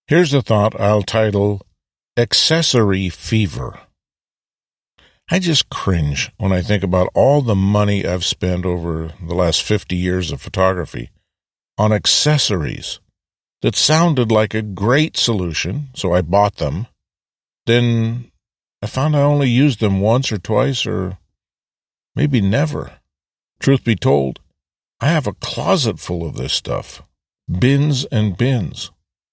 Here's a thought I'll title Accessory Fever. I just cringe when I think about all the money I've spent over the last 50 years of photography on accessories that sounded like a great solution, so I bought them. Then I found I only used them once or twice or maybe never. Truth be told, I have a closet full of this stuff, bins and bins.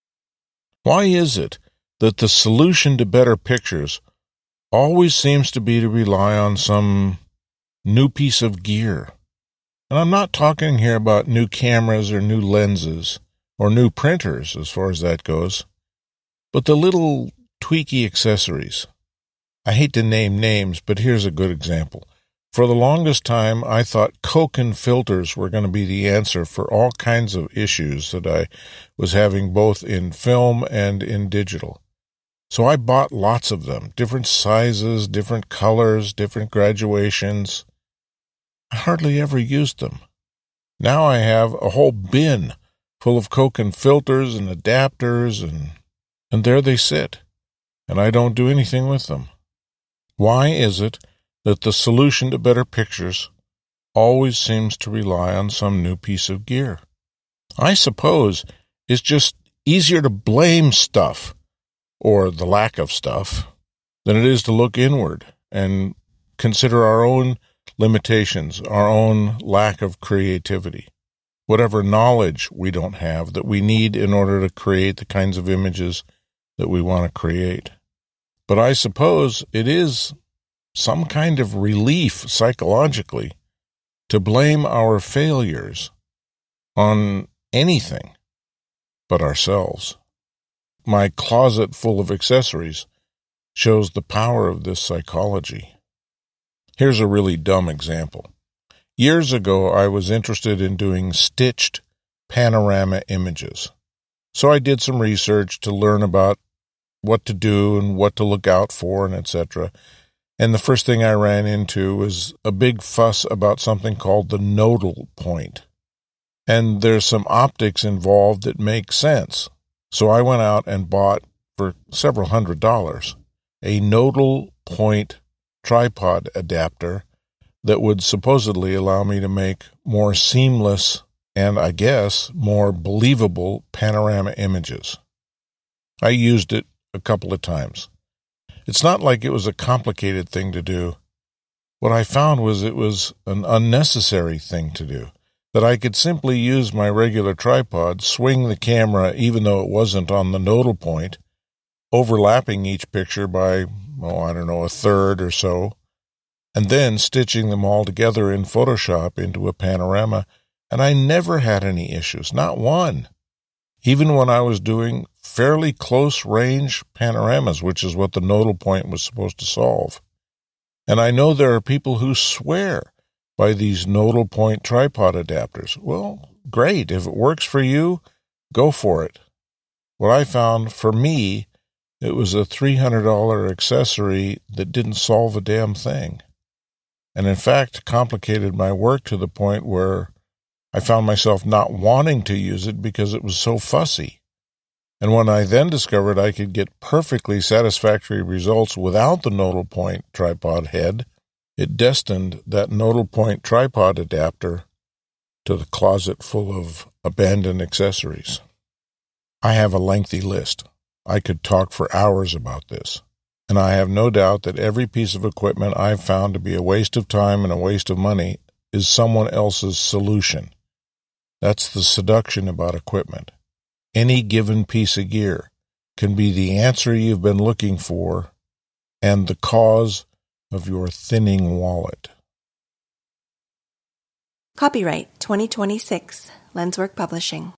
Why is it that the solution to better pictures always seems to be to rely on some new piece of gear? And I'm not talking here about new cameras or new lenses or new printers as far as that goes, but the little tweaky accessories. I hate to name names, but here's a good example. For the longest time, I thought Koken filters were going to be the answer for all kinds of issues that I was having both in film and in digital. So I bought lots of them, different sizes, different colors, different graduations. I hardly ever used them. Now I have a whole bin full of Koken filters and adapters, and there they sit, and I don't do anything with them. Why is it that the solution to better pictures always seems to rely on some new piece of gear? I suppose it's just easier to blame stuff, or the lack of stuff, than it is to look inward and consider our own limitations, our own lack of creativity, whatever knowledge we don't have that we need in order to create the kinds of images that we want to create. But I suppose it is some kind of relief psychologically to blame our failures on anything but ourselves. My closet full of accessories shows the power of this psychology. Here's a really dumb example. Years ago, I was interested in doing stitched panorama images. So I did some research to learn about what to do and what to look out for and etc. And the first thing I ran into was a big fuss about something called the nodal point. And there's some optics involved that make sense. So I went out and bought, for several $100s, a nodal point tripod adapter that would supposedly allow me to make more seamless and, I guess, more believable panorama images. I used it a couple of times. It's not like it was a complicated thing to do. What I found was it was an unnecessary thing to do, that I could simply use my regular tripod, swing the camera even though it wasn't on the nodal point, overlapping each picture by, a third or so, and then stitching them all together in Photoshop into a panorama, and I never had any issues, not one. Even when I was doing fairly close-range panoramas, which is what the nodal point was supposed to solve. And I know there are people who swear by these nodal point tripod adapters. Well, great. If it works for you, go for it. What I found, for me, it was a $300 accessory that didn't solve a damn thing. And in fact, complicated my work to the point where I found myself not wanting to use it because it was so fussy. And when I then discovered I could get perfectly satisfactory results without the nodal point tripod head, it destined that nodal point tripod adapter to the closet full of abandoned accessories. I have a lengthy list. I could talk for hours about this. And I have no doubt that every piece of equipment I've found to be a waste of time and a waste of money is someone else's solution. That's the seduction about equipment. Any given piece of gear can be the answer you've been looking for and the cause of your thinning wallet. Copyright 2026, Lenswork Publishing.